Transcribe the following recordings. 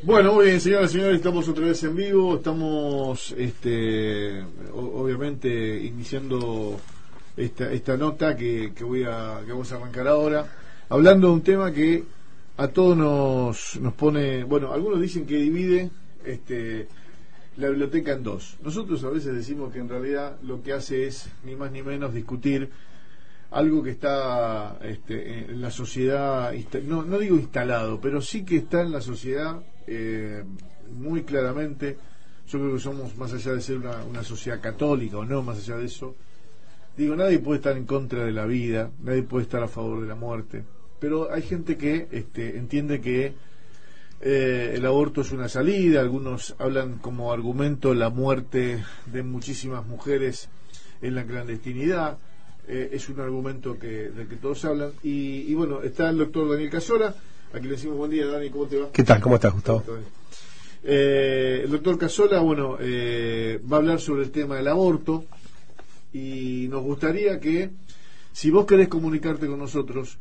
Bueno, muy bien, señoras y señores, estamos otra vez en vivo, estamos obviamente iniciando esta nota que vamos a arrancar ahora, hablando de un tema que a todos nos pone, bueno, algunos dicen que divide la biblioteca en dos. Nosotros a veces decimos que en realidad lo que hace es ni más ni menos discutir algo que está en la sociedad, no digo instalado, pero sí que está en la sociedad muy claramente. Yo creo que somos, más allá de ser una sociedad católica o no, más allá de eso, digo, nadie puede estar en contra de la vida, nadie puede estar a favor de la muerte, pero hay gente que entiende que el aborto es una salida. Algunos hablan como argumento la muerte de muchísimas mujeres en la clandestinidad. Es un argumento del que todos hablan. Y bueno, está el doctor Daniel Casola, a quien le decimos buen día. Dani, ¿cómo te va? ¿Qué tal? ¿Cómo estás, Gustavo? El doctor Casola, bueno, va a hablar sobre el tema del aborto, y nos gustaría que, si vos querés comunicarte con nosotros,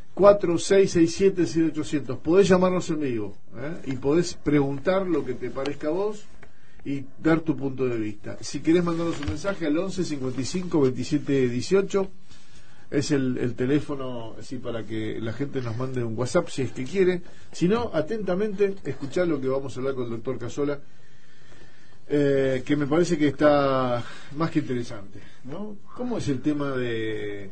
4667-0800, podés llamarnos en vivo, y podés preguntar lo que te parezca a vos y dar tu punto de vista. Si querés mandarnos un mensaje al 11 55 27 18, es el teléfono, así, para que la gente nos mande un WhatsApp si es que quiere. Si no, atentamente escuchar lo que vamos a hablar con el doctor Casola, que me parece que está más que interesante, ¿no? ¿Cómo es el tema del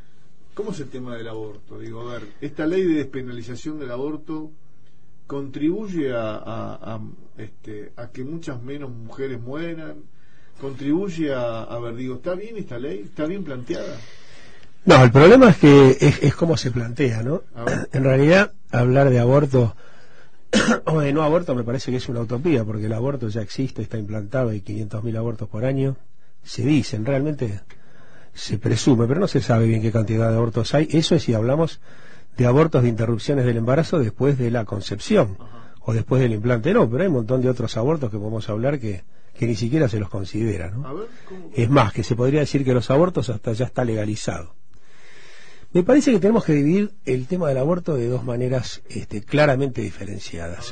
aborto? Digo, a ver, esta ley de despenalización del aborto contribuye a que muchas menos mujeres mueran, contribuye a ver, digo, ¿está bien esta ley? ¿Está bien planteada? No, el problema es que es cómo se plantea, ¿no? En realidad, hablar de aborto o de no aborto me parece que es una utopía, porque el aborto ya existe, está implantado, hay 500.000 abortos por año, se dicen, realmente se presume, pero no se sabe bien qué cantidad de abortos hay. Eso es si hablamos de abortos de interrupciones del embarazo después de la concepción. Ajá. O después del implante, no, pero hay un montón de otros abortos que podemos hablar que ni siquiera se los considera, ¿no? A ver, ¿cómo? Es más, que se podría decir que los abortos hasta ya está legalizado. Me parece que tenemos que dividir el tema del aborto de dos maneras claramente diferenciadas.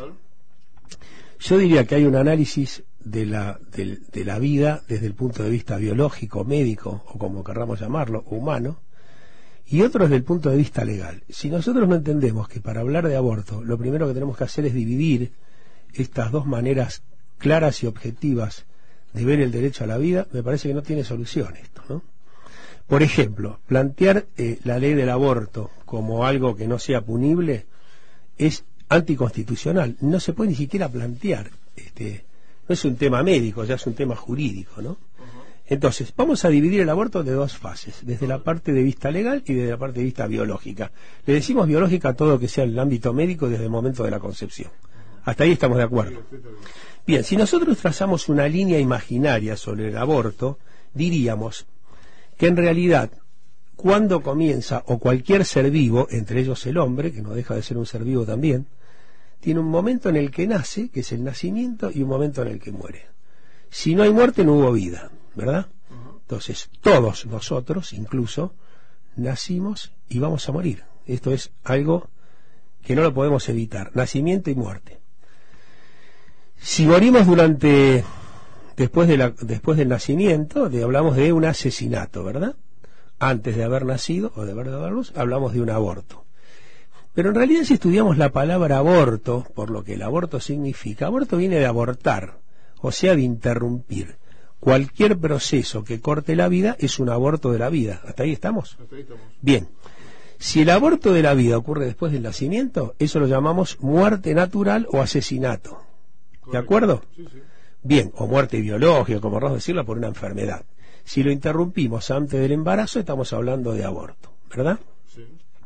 Yo diría que hay un análisis de la vida desde el punto de vista biológico, médico, o como querramos llamarlo, humano, y otro desde el punto de vista legal. Si nosotros no entendemos que para hablar de aborto lo primero que tenemos que hacer es dividir estas dos maneras claras y objetivas de ver el derecho a la vida, me parece que no tiene solución esto, ¿no? Por ejemplo, plantear la ley del aborto como algo que no sea punible es anticonstitucional. No se puede ni siquiera plantear. No es un tema médico, ya es un tema jurídico, ¿no? Entonces, vamos a dividir el aborto de dos fases, desde la parte de vista legal y desde la parte de vista biológica. Le decimos biológica a todo lo que sea en el ámbito médico desde el momento de la concepción. Hasta ahí estamos de acuerdo. Bien, si nosotros trazamos una línea imaginaria sobre el aborto, diríamos que en realidad, cuando comienza, o cualquier ser vivo, entre ellos el hombre, que no deja de ser un ser vivo también, tiene un momento en el que nace, que es el nacimiento, y un momento en el que muere. Si no hay muerte, no hubo vida, ¿verdad? Entonces, todos nosotros, incluso, nacimos y vamos a morir. Esto es algo que no lo podemos evitar, nacimiento y muerte. Si morimos después del nacimiento, hablamos de un asesinato, ¿verdad? Antes de haber nacido o de haber dado a luz, hablamos de un aborto. Pero en realidad, si estudiamos la palabra aborto, por lo que el aborto significa, aborto viene de abortar, o sea, de interrumpir. Cualquier proceso que corte la vida es un aborto de la vida. ¿Hasta ahí estamos? Hasta ahí estamos. Bien. Si el aborto de la vida ocurre después del nacimiento, eso lo llamamos muerte natural o asesinato. Correcto. ¿De acuerdo? Sí, sí. Bien, o muerte biológica, como queramos decirlo, por una enfermedad. Si lo interrumpimos antes del embarazo, estamos hablando de aborto, ¿verdad? Sí.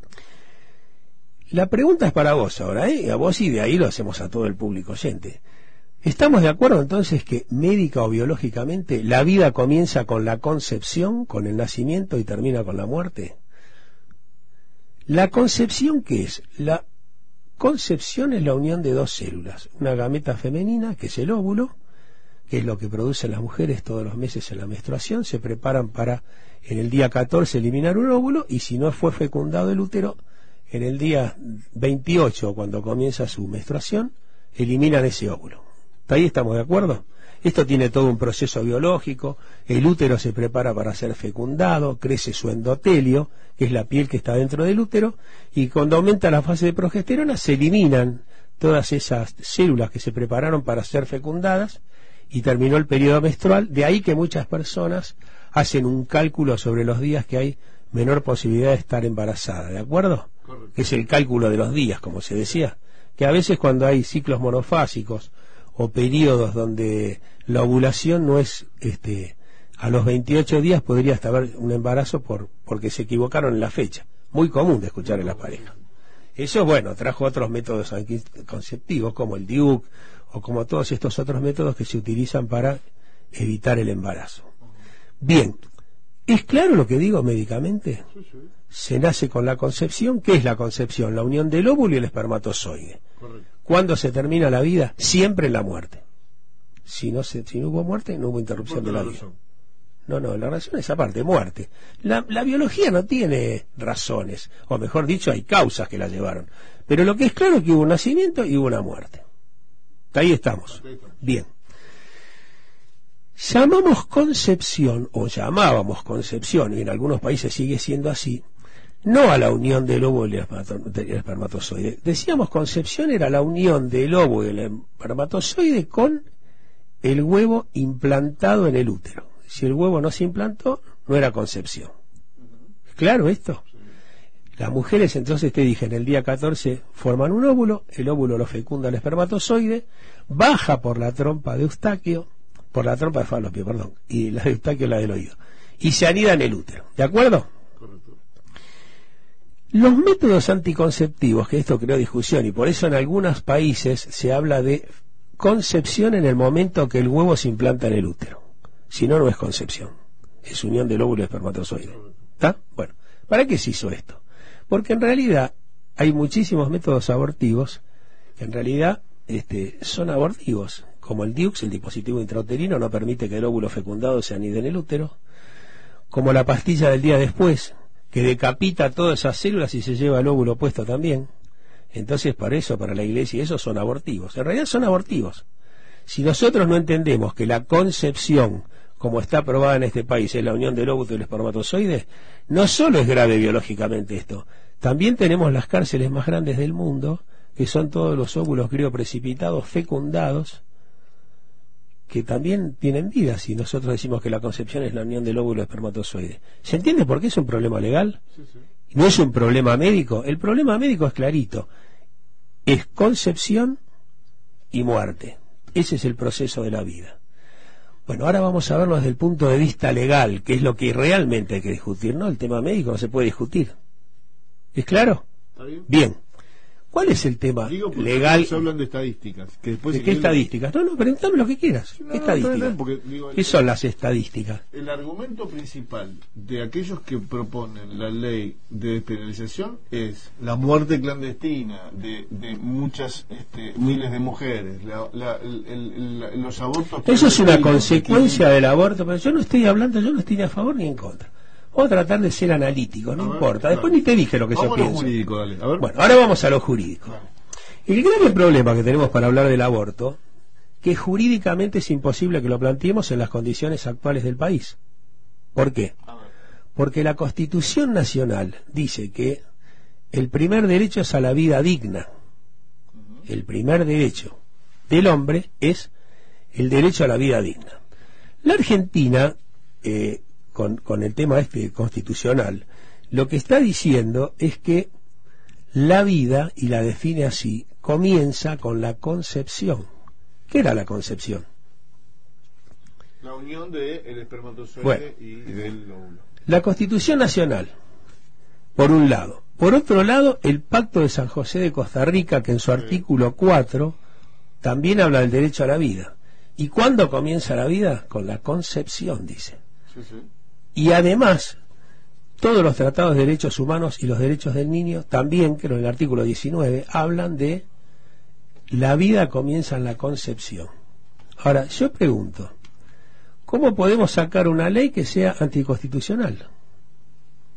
La pregunta es para vos ahora, a vos, y de ahí lo hacemos a todo el público oyente. ¿Estamos de acuerdo entonces que médica o biológicamente la vida comienza con la concepción, con el nacimiento, y termina con la muerte? ¿La concepción qué es? La concepción es la unión de dos células, una gameta femenina, que es el óvulo, que es lo que producen las mujeres todos los meses en la menstruación, se preparan para en el día 14 eliminar un óvulo, y si no fue fecundado el útero, en el día 28, cuando comienza su menstruación, eliminan ese óvulo. ¿Hasta ahí estamos de acuerdo? Esto tiene todo un proceso biológico, el útero se prepara para ser fecundado, crece su endotelio, que es la piel que está dentro del útero, y cuando aumenta la fase de progesterona se eliminan todas esas células que se prepararon para ser fecundadas y terminó el periodo menstrual. De ahí que muchas personas hacen un cálculo sobre los días que hay menor posibilidad de estar embarazada, ¿de acuerdo? Correcto. Que es el cálculo de los días, como se decía, que a veces cuando hay ciclos monofásicos o periodos donde la ovulación no es a los 28 días, podría hasta haber un embarazo porque se equivocaron en la fecha. Muy común de escuchar en la pareja. Eso, bueno, trajo otros métodos anticonceptivos como el DIUC o como todos estos otros métodos que se utilizan para evitar el embarazo. Bien, ¿es claro lo que digo médicamente? Sí, sí. Se nace con la concepción. ¿Qué es la concepción? La unión del óvulo y el espermatozoide. Correcto. ¿Cuándo se termina la vida? Siempre en la muerte. Si no hubo muerte, no hubo interrupción de la vida. No, la razón es aparte, muerte. La biología no tiene razones, o mejor dicho, hay causas que la llevaron. Pero lo que es claro es que hubo un nacimiento y hubo una muerte. Ahí estamos. Bien. Llamábamos concepción, y en algunos países sigue siendo así, no a la unión del óvulo y el espermatozoide. Decíamos concepción era la unión del óvulo y el espermatozoide con el huevo implantado en el útero. Si el huevo no se implantó, no era concepción. ¿Claro esto? Las mujeres, entonces te dije, en el día 14 forman un óvulo, el óvulo lo fecunda el espermatozoide, baja por la trompa de Eustaquio, por la trompa de Falopio, perdón, y la de Eustaquio la del oído, y se anida en el útero. ¿De acuerdo? Correcto. Los métodos anticonceptivos, que esto creó discusión, y por eso en algunos países se habla de concepción en el momento que el huevo se implanta en el útero. Si no, no es concepción, es unión del óvulo y espermatozoide. ¿Está? Bueno, ¿para qué se hizo esto? Porque en realidad hay muchísimos métodos abortivos que en realidad son abortivos, como el DIUX, el dispositivo intrauterino, no permite que el óvulo fecundado se anide en el útero, como la pastilla del día después, que decapita todas esas células y se lleva el óvulo puesto también. Entonces, para eso, para la Iglesia, esos son abortivos. En realidad son abortivos. Si nosotros no entendemos que la concepción, como está aprobada en este país, es la unión del óvulo y el espermatozoide, no solo es grave biológicamente esto, también tenemos las cárceles más grandes del mundo, que son todos los óvulos crioprecipitados fecundados, que también tienen vida si nosotros decimos que la concepción es la unión del óvulo y el espermatozoide. ¿Se entiende por qué es un problema legal? Sí, sí. ¿No es un problema médico? El problema médico es clarito. Es concepción y muerte. Ese es el proceso de la vida. Bueno, ahora vamos a verlo desde el punto de vista legal, que es lo que realmente hay que discutir, ¿no? El tema médico no se puede discutir. ¿Es claro? ¿Está bien? Bien. ¿Cuál es el tema legal? Se hablan de estadísticas. Que después ¿De qué estadísticas? No, preguntame lo que quieras. ¿Qué estadísticas? ¿Qué son las estadísticas? El argumento principal de aquellos que proponen la ley de despenalización es la muerte clandestina de muchas miles de mujeres, los abortos. Eso es una consecuencia del aborto, pero yo no estoy ni a favor ni en contra. Vamos a tratar de ser analíticos, no importa. Después ni te dije lo que yo pienso. Jurídico, dale. A ver. Bueno, ahora vamos a lo jurídico. Vale. El grave problema que tenemos para hablar del aborto, que jurídicamente es imposible que lo planteemos en las condiciones actuales del país. ¿Por qué? Porque la Constitución Nacional dice que el primer derecho es a la vida digna. El primer derecho del hombre es el derecho a la vida digna. La Argentina, con el tema constitucional, lo que está diciendo es que la vida, y la define así, comienza con la concepción. ¿Qué era la concepción? La unión del espermatozoide y del óvulo. La Constitución Nacional, por un lado. Por otro lado, el Pacto de San José de Costa Rica, que en su artículo 4 también habla del derecho a la vida. ¿Y cuándo comienza la vida? Con la concepción, dice. Sí, sí. Y además, todos los tratados de derechos humanos y los derechos del niño, también, creo en el artículo 19, hablan de la vida comienza en la concepción. Ahora, yo pregunto, ¿cómo podemos sacar una ley que sea anticonstitucional?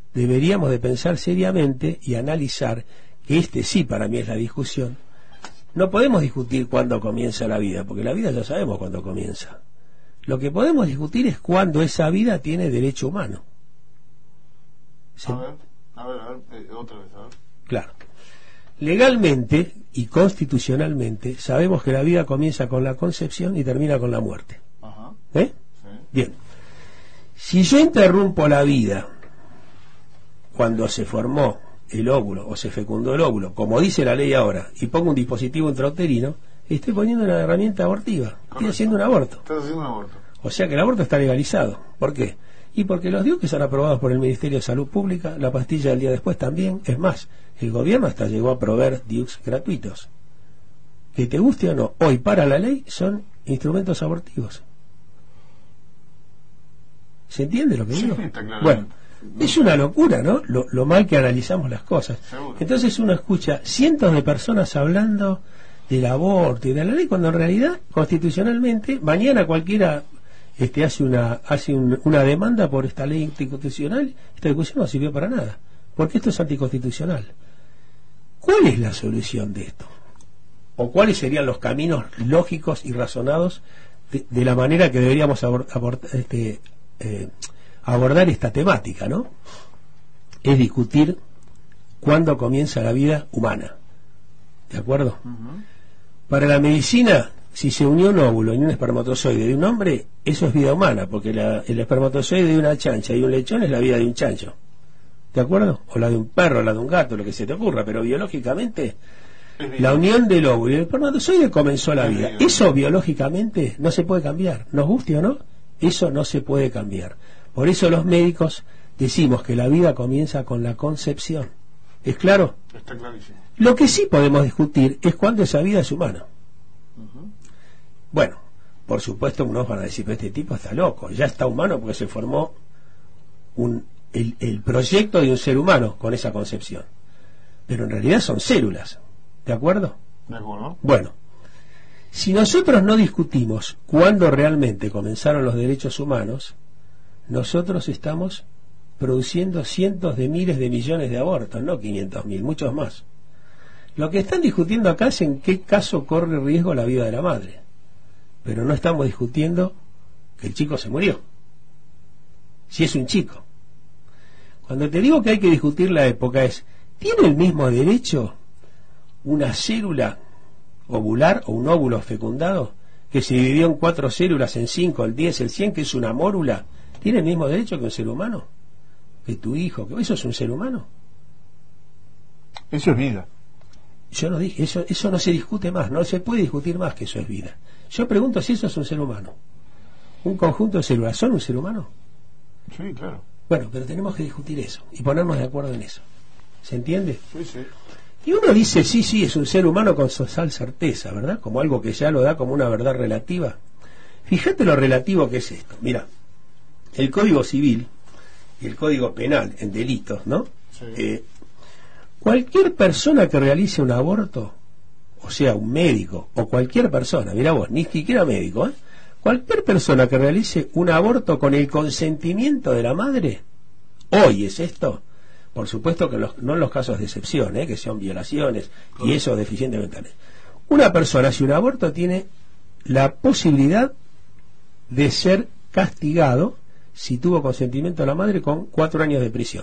Deberíamos de pensar seriamente y analizar, que sí para mí es la discusión, No podemos discutir cuándo comienza la vida, porque la vida ya sabemos cuándo comienza. Lo que podemos discutir es cuándo esa vida tiene derecho humano. ¿Sí? A ver, otra vez, a ver. Claro. Legalmente y constitucionalmente sabemos que la vida comienza con la concepción y termina con la muerte. Ajá. ¿Eh? Sí. Bien. Si yo interrumpo la vida cuando se formó el óvulo o se fecundó el óvulo, como dice la ley ahora, y pongo un dispositivo intrauterino, estoy poniendo una herramienta abortiva. Correcto. Estoy haciendo un aborto. Estás haciendo un aborto. O sea que el aborto está legalizado. ¿Por qué? Y porque los DIUC son aprobados por el Ministerio de Salud Pública, la pastilla del día después también. Es más, el gobierno hasta llegó a proveer DIUCs gratuitos. Que te guste o no, hoy para la ley son instrumentos abortivos. ¿Se entiende lo que digo? Sí, está claro. Bueno, es una locura, ¿no? Lo mal que analizamos las cosas. Seguro. Entonces uno escucha cientos de personas hablando del aborto y de la ley, cuando en realidad, constitucionalmente, mañana cualquiera hace una demanda por esta ley anticonstitucional. Esta discusión no sirvió para nada, porque esto es anticonstitucional. ¿Cuál es la solución de esto? ¿O cuáles serían los caminos lógicos y razonados de la manera que deberíamos abordar esta temática, ¿no? Es discutir cuándo comienza la vida humana. ¿De acuerdo? Uh-huh. Para la medicina, si se unió un óvulo y un espermatozoide de un hombre, eso es vida humana, porque el espermatozoide de una chancha y un lechón es la vida de un chancho. ¿De acuerdo? O la de un perro, la de un gato, lo que se te ocurra, pero biológicamente la unión del óvulo y el espermatozoide comenzó la vida. Eso biológicamente no se puede cambiar, nos guste o no, eso no se puede cambiar. Por eso los médicos decimos que la vida comienza con la concepción. ¿Es claro? Está clarísimo. Lo que sí podemos discutir es cuándo esa vida es humana. Uh-huh. Bueno, por supuesto unos van a decir, pero este tipo está loco, ya está humano porque se formó el proyecto de un ser humano con esa concepción. Pero en realidad son células, ¿de acuerdo? De acuerdo. Bueno, si nosotros no discutimos cuándo realmente comenzaron los derechos humanos, nosotros estamos produciendo cientos de miles de millones de abortos, no 500.000, muchos más. Lo que están discutiendo acá es en qué caso corre riesgo la vida de la madre, pero no estamos discutiendo que el chico se murió, si es un chico. Cuando te digo que hay que discutir la época es, ¿tiene el mismo derecho una célula ovular o un óvulo fecundado que se dividió en 4 células, en 5, el 10, el 100, que es una mórula? ¿Tiene el mismo derecho que un ser humano? ¿Que tu hijo? ¿Que eso es un ser humano? Eso es vida. Yo no dije, eso no se discute más, no se puede discutir más que eso es vida. Yo pregunto si eso es un ser humano. Un conjunto de células, ¿son un ser humano? Sí, claro. Bueno, pero tenemos que discutir eso y ponernos de acuerdo en eso. ¿Se entiende? Sí, sí. Y uno dice, sí, es un ser humano con total certeza, ¿verdad? Como algo que ya lo da como una verdad relativa. Fíjate lo relativo que es esto. Mira, el Código Civil y el Código Penal en delitos, ¿no? Sí. Cualquier persona que realice un aborto, o sea, un médico, o cualquier persona, mira vos, ni siquiera médico, cualquier persona que realice un aborto con el consentimiento de la madre, hoy es esto, por supuesto que no en los casos de excepción, que son violaciones y eso deficientes mentales. Una persona, si un aborto, tiene la posibilidad de ser castigado si tuvo consentimiento de la madre con 4 años de prisión.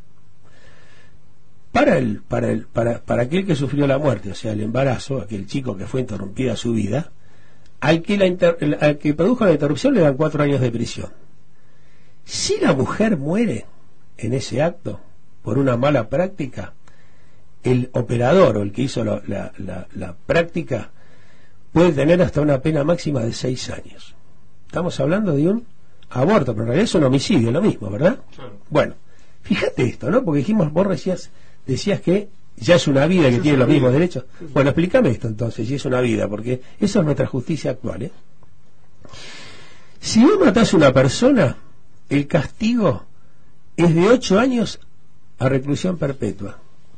Para aquel que sufrió la muerte, o sea, el embarazo, aquel chico que fue interrumpida su vida, al que produjo la interrupción le dan 4 años de prisión. Si la mujer muere en ese acto por una mala práctica, el operador o el que hizo la práctica puede tener hasta una pena máxima de 6 años. Estamos hablando de un aborto, pero en realidad es un homicidio, lo mismo, ¿verdad? Claro. Bueno, fíjate esto, ¿no? Porque dijimos, vos decías que ya es una vida que tiene los mismos derechos. Bueno, explícame esto entonces, si es una vida, porque eso es nuestra justicia actual, Si vos matás a una persona, el castigo es de 8 años a reclusión perpetua.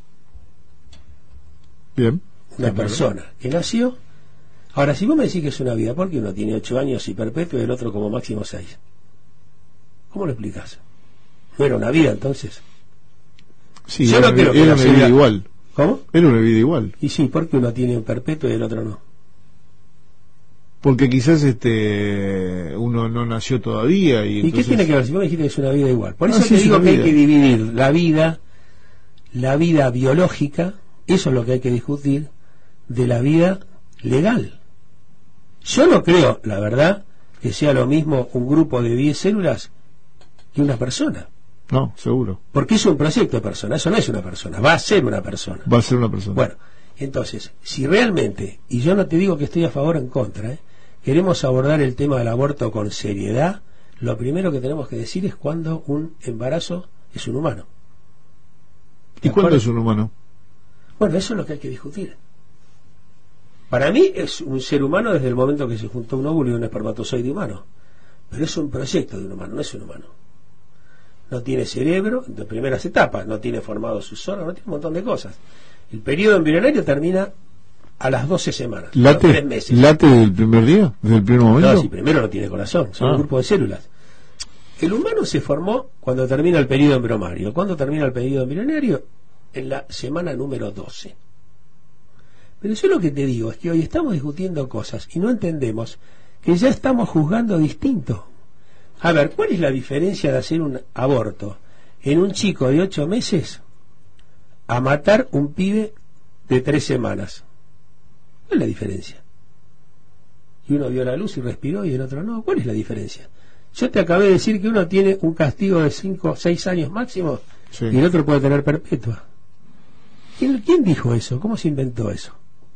Bien. Una persona que nació. Ahora, si vos me decís que es una vida, ¿por qué uno tiene 8 años y perpetuo y el otro como máximo 6? ¿Cómo lo explicás? ¿No era una vida entonces? Sí, yo no creo que era una vida igual. ¿Cómo? Era una vida igual. Y sí, porque uno tiene un perpetuo y el otro no. Porque quizás uno no nació todavía y entonces... ¿Y qué tiene que ver? Si vos me dijiste que es una vida igual. Por eso sí, te digo que vida. hay que dividir la vida biológica, eso es lo que hay que discutir, de la vida legal. Yo no creo, la verdad, que sea lo mismo un grupo de 10 células que una persona. No, seguro. Porque es un proyecto de persona, eso no es una persona, va a ser una persona. Va a ser una persona. Bueno, entonces, si realmente, y yo no te digo que estoy a favor o en contra, queremos abordar el tema del aborto con seriedad, lo primero que tenemos que decir es cuando un embarazo es un humano. ¿Y cuándo es un humano? Bueno, eso es lo que hay que discutir. Para mí es un ser humano desde el momento que se juntó un óvulo y un espermatozoide humano. Pero es un proyecto de un humano, no es un humano. No tiene cerebro, de primeras etapas, no tiene formado sus órganos, no tiene un montón de cosas. El periodo embrionario termina a las 12 semanas, a los 3 meses. ¿Late desde el primer día? ¿Desde el primer momento? No, si primero no tiene corazón, son un grupo de células. El humano se formó cuando termina el periodo embrionario. ¿Cuándo termina el periodo embrionario? En la semana número 12. Pero yo lo que te digo es que hoy estamos discutiendo cosas y no entendemos que ya estamos juzgando distinto. A ver, ¿cuál es la diferencia de hacer un aborto en un chico de 8 meses a matar un pibe de 3 semanas? ¿Cuál es la diferencia? Y uno vio la luz y respiró y el otro no. ¿Cuál es la diferencia? Yo te acabé de decir que uno tiene un castigo de 5 o 6 años máximo, sí, y el otro puede tener perpetua. ¿Quién dijo eso? ¿Cómo se inventó eso?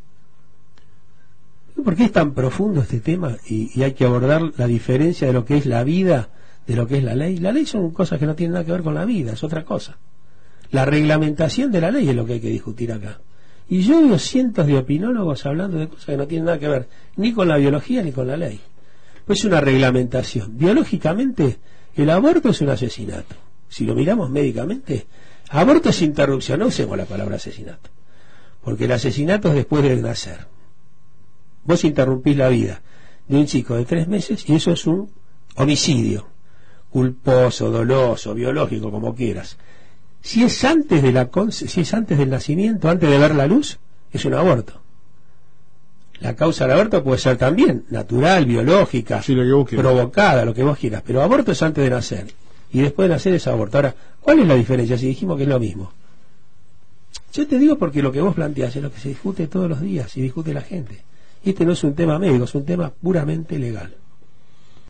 ¿Por qué es tan profundo este tema y hay que abordar la diferencia de lo que es la vida, de lo que es la ley? La ley son cosas que no tienen nada que ver con la vida, es otra cosa. La reglamentación de la ley es lo que hay que discutir acá. Y yo veo cientos de opinólogos hablando de cosas que no tienen nada que ver ni con la biología ni con la ley. Pues es una reglamentación. Biológicamente, el aborto es un asesinato. Si lo miramos médicamente, aborto es interrupción. No usemos la palabra asesinato, porque el asesinato es después de nacer. Vos interrumpís la vida de un chico de 3 meses y eso es un homicidio, culposo, doloso, biológico, como quieras. Si es antes del nacimiento, antes de ver la luz, es un aborto. La causa del aborto puede ser también natural, biológica, sí, provocada, lo que vos quieras, pero aborto es antes de nacer y después de nacer es aborto. Ahora, ¿cuál es la diferencia si dijimos que es lo mismo? Yo te digo porque lo que vos planteás es lo que se discute todos los días y discute la gente. Y este no es un tema médico, es un tema puramente legal.